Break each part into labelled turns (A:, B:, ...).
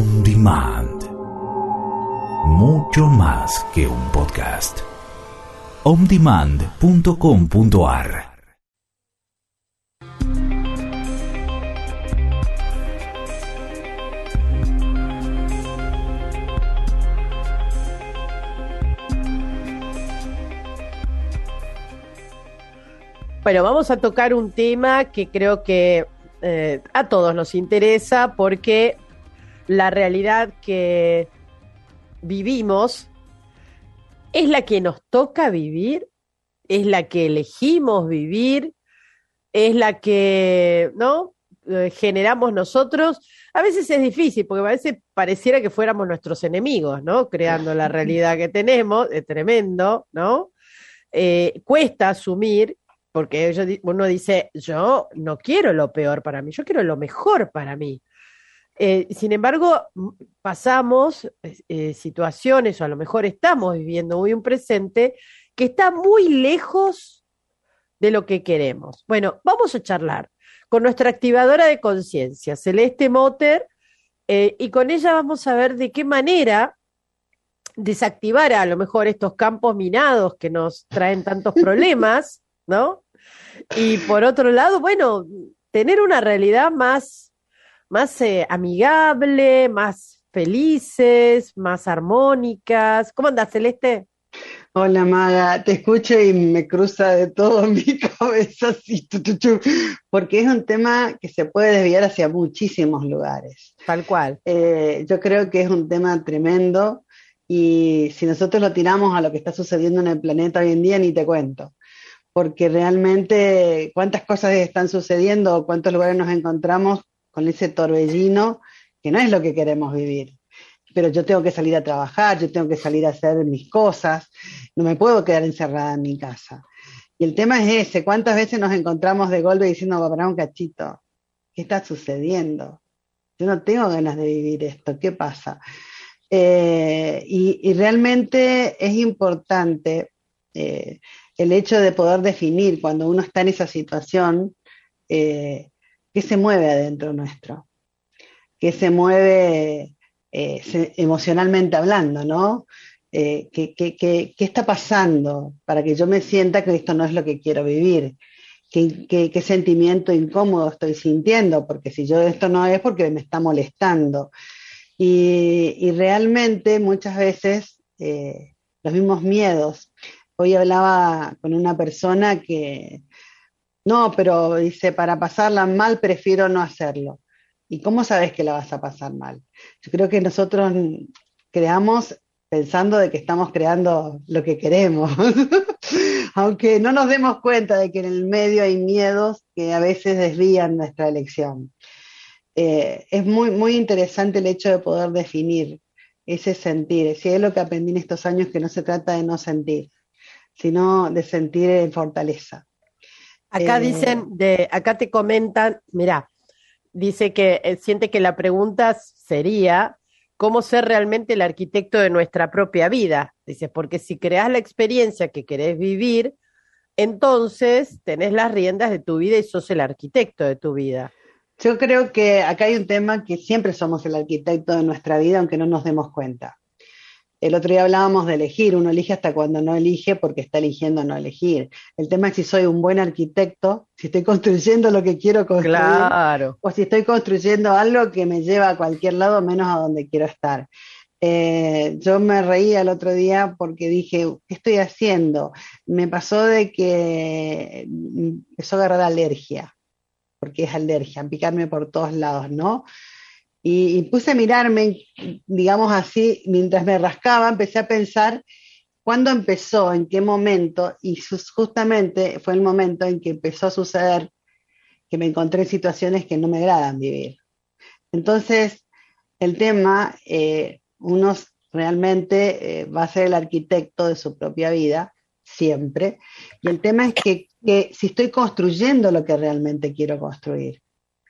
A: On Demand. Mucho más que un podcast. ondemand.com.ar.
B: Bueno, vamos a tocar un tema que creo que a todos nos interesa, porque la realidad que vivimos es la que nos toca vivir, es la que elegimos vivir, es la que, ¿no? Generamos nosotros. A veces es difícil, porque a veces pareciera que fuéramos nuestros enemigos, ¿no? Creando la realidad que tenemos, es tremendo, ¿no? Cuesta asumir, porque uno dice, yo no quiero lo peor para mí, yo quiero lo mejor para mí. Sin embargo, pasamos situaciones, o a lo mejor estamos viviendo hoy un presente que está muy lejos de lo que queremos. Bueno, vamos a charlar con nuestra activadora de conciencia, Celeste Motter, y con ella vamos a ver de qué manera desactivar a lo mejor estos campos minados que nos traen tantos problemas, ¿no? Y por otro lado, bueno, tener una realidad más amigable, más felices, más armónicas. ¿Cómo andás, Celeste?
C: Hola Maga, te escucho y me cruza de todo en mi cabeza, así, porque es un tema que se puede desviar hacia muchísimos lugares.
B: Tal cual.
C: Yo creo que es un tema tremendo y si nosotros lo tiramos a lo que está sucediendo en el planeta hoy en día, ni te cuento, porque realmente cuántas cosas están sucediendo o cuántos lugares nos encontramos con ese torbellino que no es lo que queremos vivir. Pero yo tengo que salir a trabajar, yo tengo que salir a hacer mis cosas, no me puedo quedar encerrada en mi casa. Y el tema es ese, ¿cuántas veces nos encontramos de golpe diciendo, va a parar un cachito? ¿Qué está sucediendo? Yo no tengo ganas de vivir esto, ¿qué pasa? Y realmente es importante el hecho de poder definir cuando uno está en esa situación, qué se mueve adentro nuestro, qué se mueve emocionalmente hablando, ¿no? ¿Qué está pasando para que yo me sienta que esto no es lo que quiero vivir? ¿Qué sentimiento incómodo estoy sintiendo? Porque si yo esto no es porque me está molestando. Y realmente muchas veces los mismos miedos. Hoy hablaba con una persona que, no, pero dice, para pasarla mal prefiero no hacerlo. ¿Y cómo sabes que la vas a pasar mal? Yo creo que nosotros creamos pensando de que estamos creando lo que queremos, aunque no nos demos cuenta de que en el medio hay miedos que a veces desvían nuestra elección. Es muy, muy interesante el hecho de poder definir ese sentir. Si es lo que aprendí en estos años, que no se trata de no sentir, sino de sentir en fortaleza.
B: Acá acá te comentan, mirá, dice que siente que la pregunta sería cómo ser realmente el arquitecto de nuestra propia vida. Dice, porque si creás la experiencia que querés vivir, entonces tenés las riendas de tu vida y sos el arquitecto de tu vida.
C: Yo creo que acá hay un tema que siempre somos el arquitecto de nuestra vida, aunque no nos demos cuenta. El otro día hablábamos de elegir, uno elige hasta cuando no elige porque está eligiendo no elegir. El tema es si soy un buen arquitecto, si estoy construyendo lo que quiero construir,
B: claro,
C: o si estoy construyendo algo que me lleva a cualquier lado menos a donde quiero estar. Yo me reía el otro día porque dije, ¿qué estoy haciendo? Me pasó de que empezó a agarrar alergia, porque es alergia, picarme por todos lados, ¿no? Y puse a mirarme, digamos así, mientras me rascaba, empecé a pensar cuándo empezó, en qué momento, y justamente fue el momento en que empezó a suceder que me encontré en situaciones que no me agradan vivir. Entonces, el tema, uno realmente va a ser el arquitecto de su propia vida, siempre, y el tema es que si estoy construyendo lo que realmente quiero construir.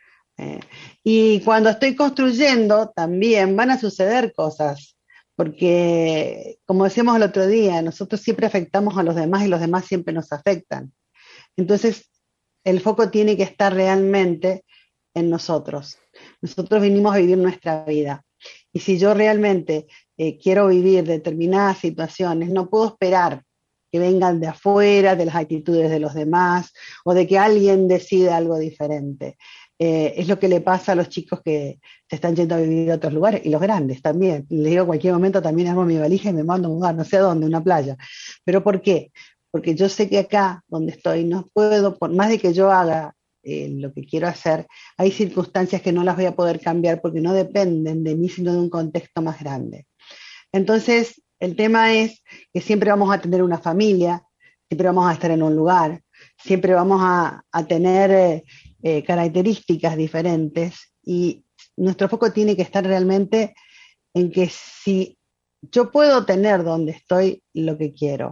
C: Y cuando estoy construyendo también van a suceder cosas, porque como decíamos el otro día, nosotros siempre afectamos a los demás y los demás siempre nos afectan. Entonces, el foco tiene que estar realmente en nosotros. Nosotros vinimos a vivir nuestra vida. Y si yo realmente quiero vivir determinadas situaciones, no puedo esperar que vengan de afuera, de las actitudes de los demás, o de que alguien decida algo diferente. Es lo que le pasa a los chicos que se están yendo a vivir a otros lugares, y los grandes también. Les digo, en cualquier momento también armo mi valija y me mando a mudar, no sé a dónde, una playa. ¿Pero por qué? Porque yo sé que acá, donde estoy, no puedo, por más de que yo haga lo que quiero hacer, hay circunstancias que no las voy a poder cambiar porque no dependen de mí, sino de un contexto más grande. Entonces, el tema es que siempre vamos a tener una familia, siempre vamos a estar en un lugar, siempre vamos a tener características diferentes, y nuestro foco tiene que estar realmente en que si yo puedo tener donde estoy lo que quiero.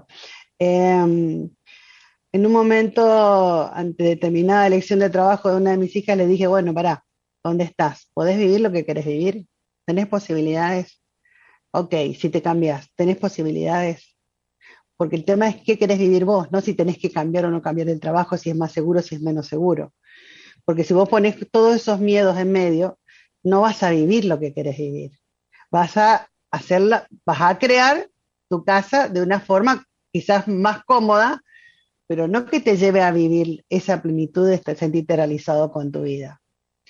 C: En un momento, ante determinada elección de trabajo de una de mis hijas, le dije, bueno, pará, ¿dónde estás? ¿Podés vivir lo que querés vivir? ¿Tenés posibilidades? Ok, si te cambias, ¿tenés posibilidades? Porque el tema es qué querés vivir vos, no si tenés que cambiar o no cambiar el trabajo, si es más seguro, si es menos seguro. Porque si vos pones todos esos miedos en medio, no vas a vivir lo que querés vivir. Vas a crear tu casa de una forma quizás más cómoda, pero no que te lleve a vivir esa plenitud de sentirte realizado con tu vida.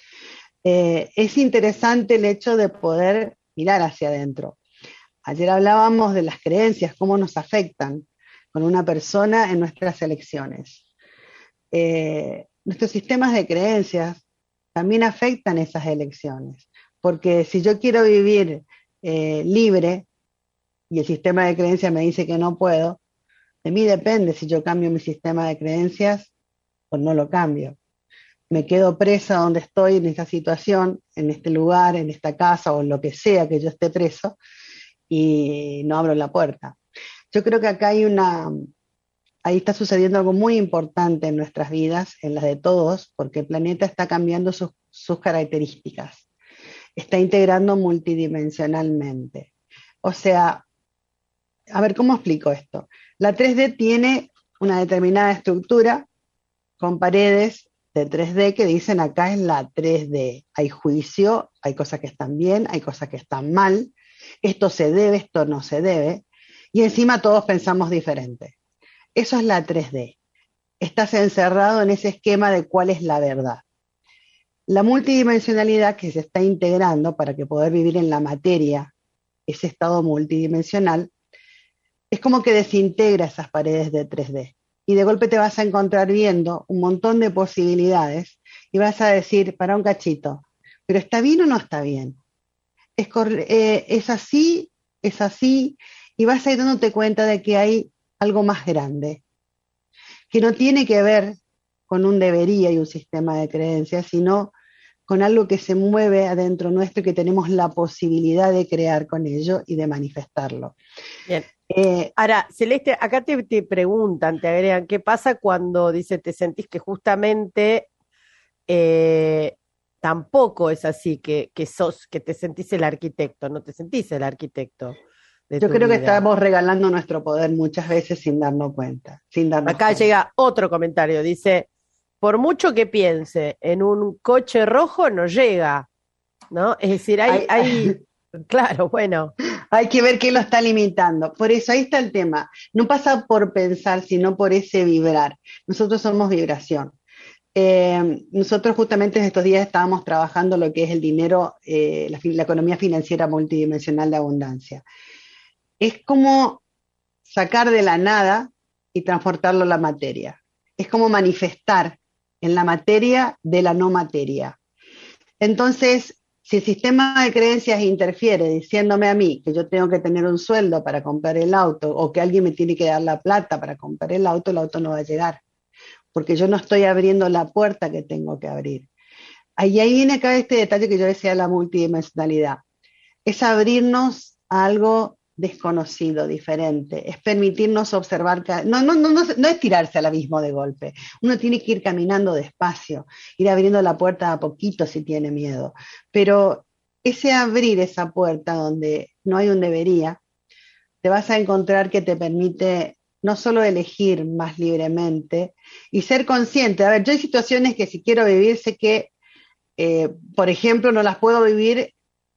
C: Es interesante el hecho de poder mirar hacia adentro. Ayer hablábamos de las creencias, cómo nos afectan con una persona en nuestras elecciones. Nuestros sistemas de creencias también afectan esas elecciones, porque si yo quiero vivir libre y el sistema de creencias me dice que no puedo, de mí depende si yo cambio mi sistema de creencias o no lo cambio. Me quedo presa donde estoy en esta situación, en este lugar, en esta casa o en lo que sea que yo esté preso, y no abro la puerta. Yo creo que acá ahí está sucediendo algo muy importante en nuestras vidas, en las de todos, porque el planeta está cambiando sus características, está integrando multidimensionalmente. O sea, a ver, ¿cómo explico esto? La 3D tiene una determinada estructura con paredes de 3D que dicen acá es la 3D. Hay juicio, hay cosas que están bien, hay cosas que están mal, esto se debe, esto no se debe, y encima todos pensamos diferente. Eso es la 3D. Estás encerrado en ese esquema de cuál es la verdad. La multidimensionalidad que se está integrando para que poder vivir en la materia, ese estado multidimensional, es como que desintegra esas paredes de 3D. Y de golpe te vas a encontrar viendo un montón de posibilidades y vas a decir, para un cachito, ¿pero está bien o no está bien? Es así, y vas a ir dándote cuenta de que hay algo más grande, que no tiene que ver con un debería y un sistema de creencias, sino con algo que se mueve adentro nuestro y que tenemos la posibilidad de crear con ello y de manifestarlo.
B: Bien. Ahora, Celeste, acá te preguntan, te agregan, ¿qué pasa cuando, dice, te sentís que justamente tampoco es así, que te sentís el arquitecto, no te sentís el arquitecto de
C: Yo
B: tu
C: creo que
B: vida?
C: estamos regalando nuestro poder muchas veces sin darnos cuenta.
B: Acá llega otro comentario, dice, por mucho que piense en un coche rojo, no llega, ¿no? Es decir, claro, bueno.
C: Hay que ver qué lo está limitando. Por eso ahí está el tema. No pasa por pensar, sino por ese vibrar. Nosotros somos vibración. Nosotros justamente en estos días estábamos trabajando lo que es el dinero, la economía financiera multidimensional de abundancia. Es como sacar de la nada y transportarlo a la materia. Es como manifestar en la materia de la no materia. Entonces, si el sistema de creencias interfiere diciéndome a mí que yo tengo que tener un sueldo para comprar el auto o que alguien me tiene que dar la plata para comprar el auto no va a llegar, porque yo no estoy abriendo la puerta que tengo que abrir. Ahí viene acá este detalle que yo decía, la multidimensionalidad. Es abrirnos a algo desconocido, diferente, es permitirnos observar, no es tirarse al abismo de golpe, uno tiene que ir caminando despacio, ir abriendo la puerta a poquito si tiene miedo, pero ese abrir esa puerta donde no hay un debería, te vas a encontrar que te permite no solo elegir más libremente y ser consciente. A ver, yo hay situaciones que si quiero vivir, sé que, por ejemplo, no las puedo vivir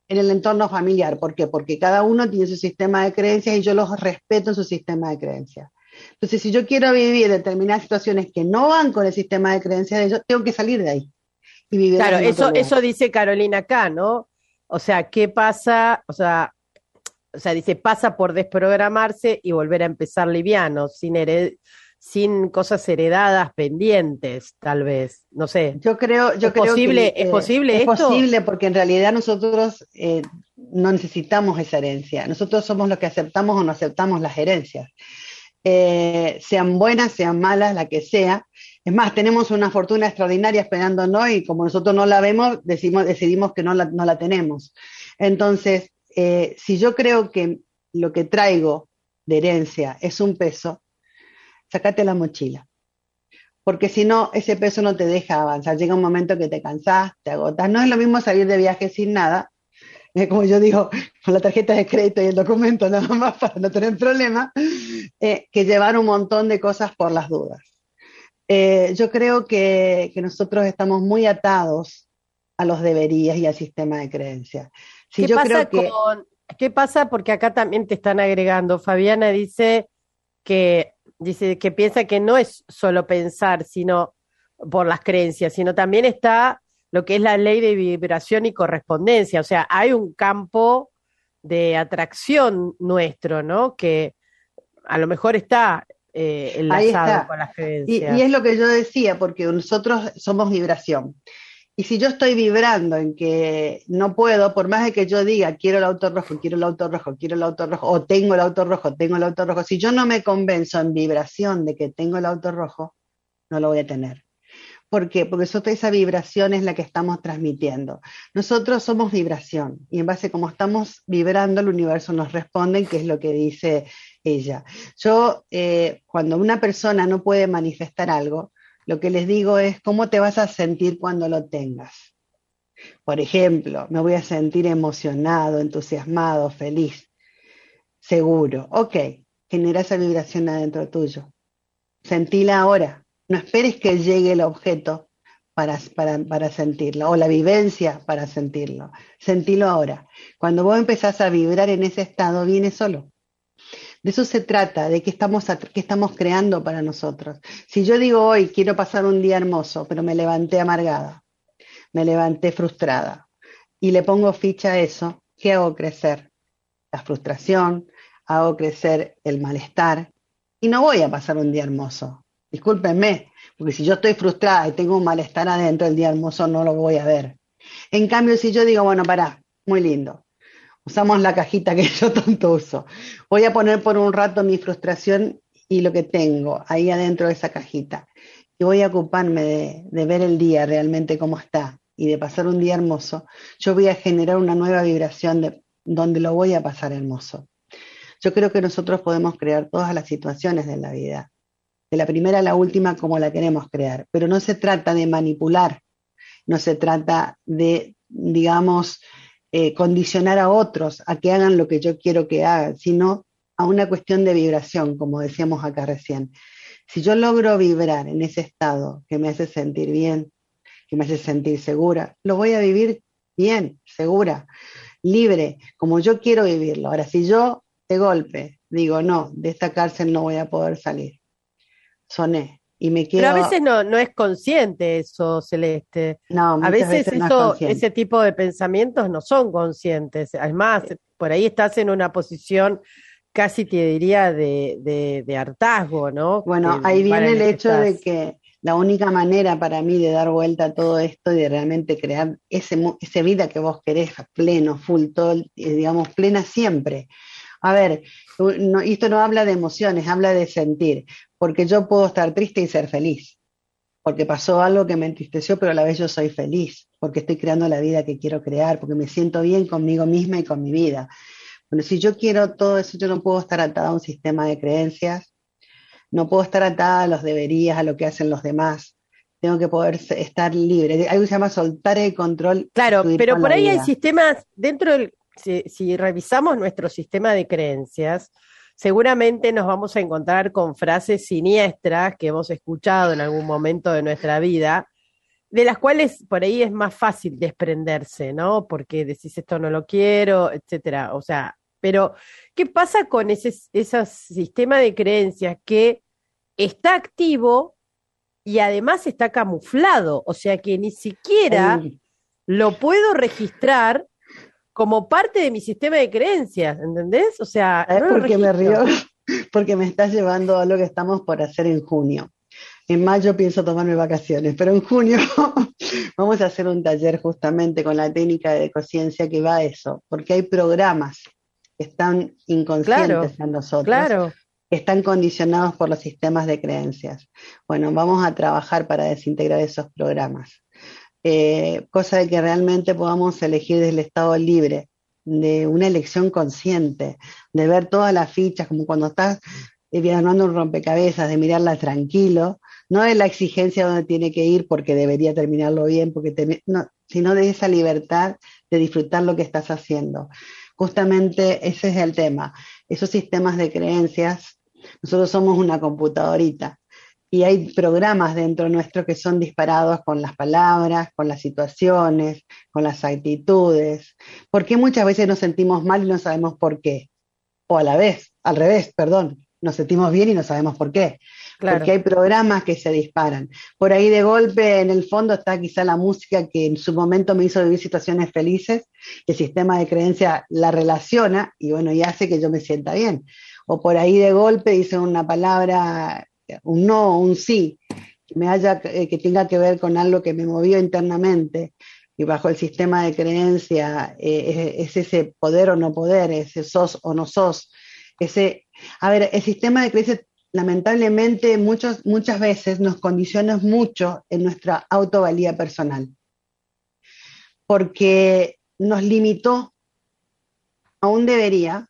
C: en el entorno familiar. ¿Por qué? Porque cada uno tiene su sistema de creencias y yo los respeto en su sistema de creencias. Entonces, si yo quiero vivir determinadas situaciones que no van con el sistema de creencias de ellos, tengo que salir de ahí y vivir
B: Claro,
C: en otro lugar.
B: eso dice Carolina acá, ¿no? O sea, ¿qué pasa? O sea, dice, pasa por desprogramarse y volver a empezar liviano, sin cosas heredadas pendientes, tal vez. No sé.
C: Yo creo
B: ¿Es posible, ¿es posible
C: es
B: esto?
C: posible porque en realidad nosotros no necesitamos esa herencia. Nosotros somos los que aceptamos o no aceptamos las herencias. Sean buenas, sean malas, la que sea. Es más, tenemos una fortuna extraordinaria esperándonos y como nosotros no la vemos, decidimos que no la tenemos. Entonces, si yo creo que lo que traigo de herencia es un peso, sácate la mochila. Porque si no, ese peso no te deja avanzar. Llega un momento que te cansás, te agotas. No es lo mismo salir de viaje sin nada, como yo digo, con la tarjeta de crédito y el documento nada más para no tener problemas, que llevar un montón de cosas por las dudas. Yo creo que nosotros estamos muy atados a los deberías y al sistema de creencias. Si yo creo que
B: ¿Qué pasa? Porque acá también te están agregando. Fabiana dice que piensa que no es solo pensar, sino por las creencias, sino también está lo que es la ley de vibración y correspondencia. O sea, hay un campo de atracción nuestro, ¿no? Que a lo mejor está
C: ahí
B: enlazado
C: está.
B: con las
C: Y
B: creencias.
C: es lo que yo decía, porque nosotros somos vibración. Y si yo estoy vibrando en que no puedo, por más de que yo diga quiero el auto rojo, quiero el auto rojo, quiero el auto rojo, o tengo el auto rojo, tengo el auto rojo, si yo no me convenzo en vibración de que tengo el auto rojo, no lo voy a tener. ¿Por qué? Porque esa vibración es la que estamos transmitiendo. Nosotros somos vibración y en base a cómo estamos vibrando, el universo nos responde, que es lo que dice ella. Yo, cuando una persona no puede manifestar algo, lo que les digo es cómo te vas a sentir cuando lo tengas. Por ejemplo, me voy a sentir emocionado, entusiasmado, feliz, seguro. Ok, genera esa vibración adentro tuyo. Sentila ahora. No esperes que llegue el objeto para sentirlo, o la vivencia para sentirlo. Sentilo ahora. Cuando vos empezás a vibrar en ese estado, viene solo. De eso se trata, de qué estamos creando para nosotros. Si yo digo hoy quiero pasar un día hermoso, pero me levanté amargada, me levanté frustrada y le pongo ficha a eso, ¿qué hago crecer? La frustración, hago crecer el malestar y no voy a pasar un día hermoso. Discúlpenme, porque si yo estoy frustrada y tengo un malestar adentro, el día hermoso no lo voy a ver. En cambio, si yo digo, bueno, pará, muy lindo, usamos la cajita que yo tanto uso. Voy a poner por un rato mi frustración y lo que tengo ahí adentro de esa cajita. Y voy a ocuparme de ver el día realmente cómo está y de pasar un día hermoso. Yo voy a generar una nueva vibración donde lo voy a pasar hermoso. Yo creo que nosotros podemos crear todas las situaciones de la vida, de la primera a la última como la queremos crear, pero no se trata de manipular, no se trata de, digamos, condicionar a otros a que hagan lo que yo quiero que hagan, sino a una cuestión de vibración, como decíamos acá recién. Si yo logro vibrar en ese estado que me hace sentir bien, que me hace sentir segura, lo voy a vivir bien, segura, libre, como yo quiero vivirlo. Ahora, si yo de golpe digo, no, de esta cárcel no voy a poder salir, soné y me
B: Pero a
C: quedo...
B: veces no es consciente eso, Celeste.
C: No,
B: A
C: muchas
B: veces
C: veces no es consciente.
B: ese tipo de pensamientos no son conscientes. Además, por ahí estás en una posición casi te diría de hartazgo, ¿no?
C: Bueno,
B: Que
C: ahí
B: van
C: viene
B: en
C: el
B: el que
C: hecho de
B: estás.
C: que la única manera para mí de dar vuelta a todo esto y de realmente crear ese vida que vos querés, pleno, full, todo, digamos, plena siempre. A ver, esto no habla de emociones, habla de sentir, porque yo puedo estar triste y ser feliz, porque pasó algo que me entristeció, pero a la vez yo soy feliz, porque estoy creando la vida que quiero crear, porque me siento bien conmigo misma y con mi vida. Bueno, si yo quiero todo eso, yo no puedo estar atada a un sistema de creencias, no puedo estar atada a los deberías, a lo que hacen los demás. Tengo que poder estar libre. Hay algo que se llama soltar el control y
B: Claro,
C: fluir
B: pero
C: con
B: por
C: la
B: ahí hay
C: vida.
B: sistemas, si revisamos nuestro sistema de creencias, seguramente nos vamos a encontrar con frases siniestras que hemos escuchado en algún momento de nuestra vida, de las cuales por ahí es más fácil desprenderse, ¿no? Porque decís esto no lo quiero, etcétera. O sea, pero ¿qué pasa con ese sistema de creencias que está activo y además está camuflado? O sea que ni siquiera
C: Ahí,
B: lo puedo registrar como parte de mi sistema de creencias, ¿entendés? O sea,
C: ¿sabes
B: no lo
C: por qué me río?
B: registro.
C: Porque me estás llevando a lo que estamos por hacer en junio. En mayo pienso tomarme vacaciones, pero en junio vamos a hacer un taller justamente con la técnica de ecociencia que va a eso, porque hay programas que están
B: Claro,
C: inconscientes en nosotros,
B: claro.
C: que están condicionados por los sistemas de creencias. Bueno, vamos a trabajar para desintegrar esos programas. Cosa de que realmente podamos elegir desde el estado libre, de una elección consciente, de ver todas las fichas, como cuando estás armando un rompecabezas, de mirarla tranquilo, no de la exigencia donde tiene que ir porque debería terminarlo bien, no, sino de esa libertad de disfrutar lo que estás haciendo. Justamente ese es el tema. Esos sistemas de creencias, nosotros somos una computadorita y hay programas dentro nuestro que son disparados con las palabras, con las situaciones, con las actitudes. ¿Por qué muchas veces nos sentimos mal y no sabemos por qué? O a la vez, al revés, perdón, nos sentimos bien y no sabemos por qué. Porque
B: Claro.
C: hay programas que se disparan. Por ahí de golpe en el fondo está quizá la música que en su momento me hizo vivir situaciones felices, y el sistema de creencia la relaciona y bueno, y hace que yo me sienta bien. O por ahí de golpe dice una palabra, un no, un sí, que tenga que ver con algo que me movió internamente, y bajo el sistema de creencia es ese poder o no poder, ese sos o no sos, a ver, el sistema de creencia lamentablemente muchas veces nos condiciona mucho en nuestra autovalía personal, porque nos limitó a un debería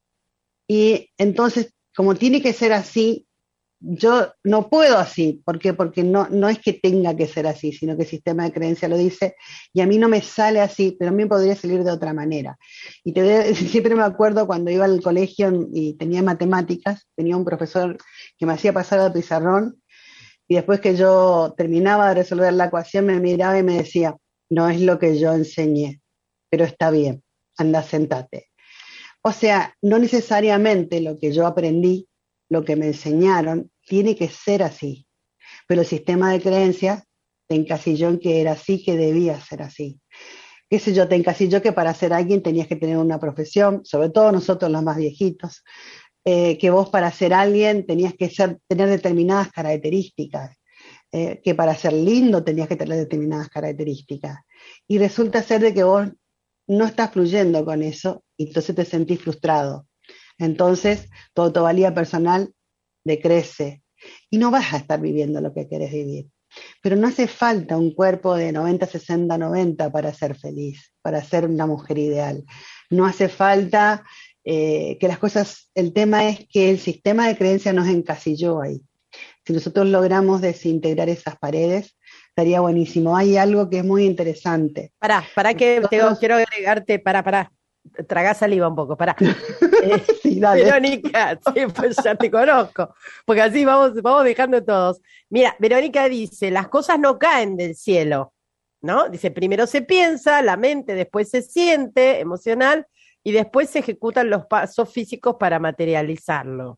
C: y entonces como tiene que ser así, yo no puedo así. ¿Por qué? Porque no es que tenga que ser así, sino que el sistema de creencia lo dice y a mí no me sale así, pero a mí podría salir de otra manera. Siempre me acuerdo cuando iba al colegio y tenía matemáticas, tenía un profesor que me hacía pasar al pizarrón y después que yo terminaba de resolver la ecuación me miraba y me decía, no es lo que yo enseñé, pero está bien, anda, sentate. O sea, no necesariamente lo que yo aprendí, lo que me enseñaron, tiene que ser así, pero el sistema de creencias te encasilló en que era así, que debía ser así. Qué sé yo, te encasilló que para ser alguien tenías que tener una profesión, sobre todo nosotros los más viejitos, que vos para ser alguien tenías que tener determinadas características, que para ser lindo tenías que tener determinadas características. Y resulta ser de que vos no estás fluyendo con eso y entonces te sentís frustrado. Entonces tu autovalía personal decrece y no vas a estar viviendo lo que querés vivir. Pero no hace falta un cuerpo de 90, 60, 90 para ser feliz, para ser una mujer ideal. No hace falta que las cosas, el tema es que el sistema de creencia nos encasilló ahí. Si nosotros logramos desintegrar esas paredes, estaría buenísimo. Hay algo que es muy interesante.
B: Pará que
C: Nosotros,
B: quiero agregarte, pará. Tragá saliva un poco, pará.
C: sí, dale.
B: Verónica, sí, pues ya te conozco, porque así vamos dejando todos. Mira, Verónica dice, las cosas no caen del cielo, ¿no? Dice, primero se piensa, la mente, después se siente, emocional, y después se ejecutan los pasos físicos para materializarlo.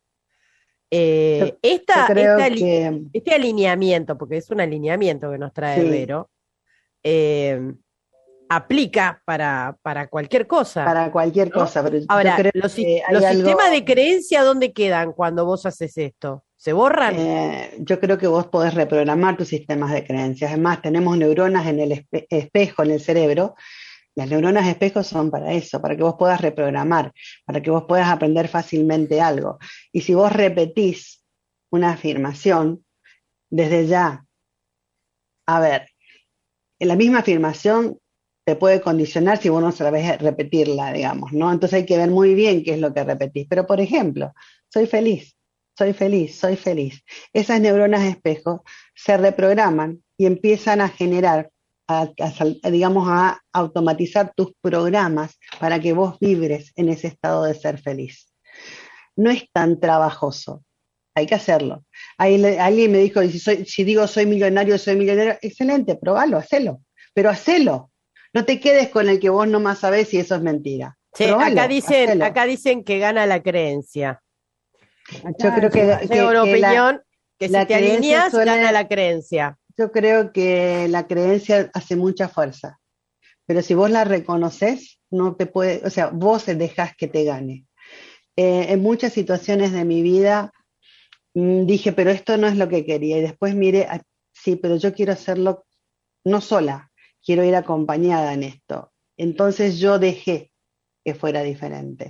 C: Yo, yo creo que
B: Este alineamiento, porque es un alineamiento que nos trae
C: sí,
B: Vero, eh, aplica para cualquier cosa,
C: para cualquier
B: ¿no?
C: cosa, pero yo
B: Ahora,
C: creo que hay
B: los
C: algo,
B: sistemas de creencia, ¿dónde quedan cuando vos haces esto? ¿Se borran?
C: yo creo que vos podés reprogramar tus sistemas de creencias. Además, tenemos neuronas en el espejo, en el cerebro. Las neuronas espejo son para eso, para que vos puedas reprogramar, para que vos puedas aprender fácilmente algo. Y si vos repetís una afirmación, desde ya, a ver, en la misma afirmación te puede condicionar si vos no sabés repetirla, digamos, ¿no? Entonces hay que ver muy bien qué es lo que repetís. Pero, por ejemplo, soy feliz, soy feliz, soy feliz. Esas neuronas espejo se reprograman y empiezan a generar, digamos, a automatizar tus programas para que vos vibres en ese estado de ser feliz. No es tan trabajoso. hay que hacerlo. Alguien me dijo, si digo soy millonario, excelente, probalo, hacelo, pero hacelo. No te quedes con el que vos nomás sabés si eso es mentira.
B: Sí,
C: Probalo, hacelo.
B: acá dicen que gana la creencia.
C: Yo creo
B: Tengo una opinión que si te alineas, gana la creencia.
C: Yo creo que la creencia hace mucha fuerza, pero si vos la reconoces, no te puede, o sea, vos dejás que te gane. En muchas situaciones de mi vida dije, pero esto no es lo que quería, y después miré, sí, pero yo quiero hacerlo no sola, quiero ir acompañada en esto. Entonces yo dejé que fuera diferente.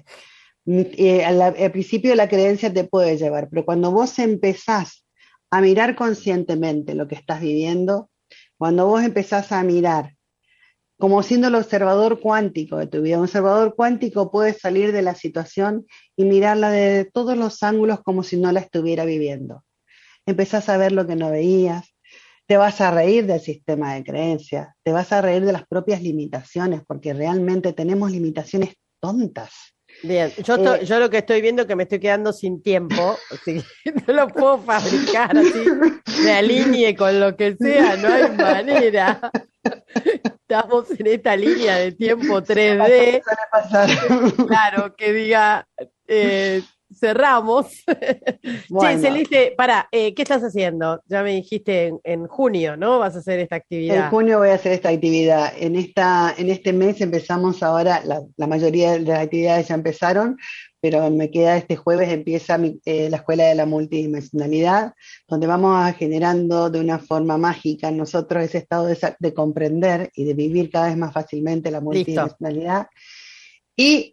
C: Al principio la creencia te puede llevar, pero cuando vos empezás a mirar conscientemente lo que estás viviendo, cuando vos empezás a mirar como siendo el observador cuántico de tu vida, un observador cuántico puede salir de la situación y mirarla de todos los ángulos como si no la estuviera viviendo. Empezás a ver lo que no veías, te vas a reír del sistema de creencias, te vas a reír de las propias limitaciones, porque realmente tenemos limitaciones tontas.
B: Bien, yo lo que estoy viendo es que me estoy quedando sin tiempo, así que no lo puedo fabricar así, me alinee con lo que sea, no hay manera. Estamos en esta línea de tiempo 3D, claro, que diga, cerramos.
C: Bueno.
B: Che, Celeste, ¿qué estás haciendo? Ya me dijiste en junio, ¿no? Vas a hacer esta actividad.
C: En junio voy a hacer esta actividad. En este mes empezamos ahora, la mayoría de las actividades ya empezaron, pero me queda este jueves, empieza la Escuela de la Multidimensionalidad, donde vamos generando de una forma mágica en nosotros ese estado de comprender y de vivir cada vez más fácilmente la multidimensionalidad. Y,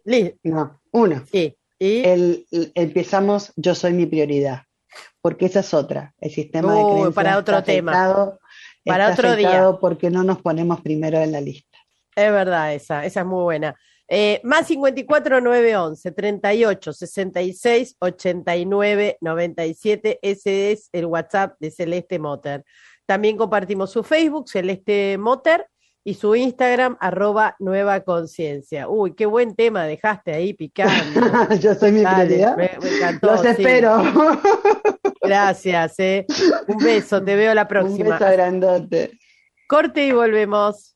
B: Sí.
C: empezamos Yo soy mi prioridad, porque esa es otra, el sistema de creencias
B: para otro tema, para otro día,
C: porque no nos ponemos primero en la lista.
B: Es verdad, esa es muy buena. Más 54 911 38 66 89 97, ese es el WhatsApp de Celeste Motter. También compartimos su Facebook, Celeste Motter, y su Instagram, @nuevaconciencia. Uy, qué buen tema dejaste ahí picando.
C: Yo soy mi prioridad.
B: Me encantó.
C: Los espero.
B: Gracias. Un beso, te veo la próxima.
C: Un beso grandote.
B: Corte y volvemos.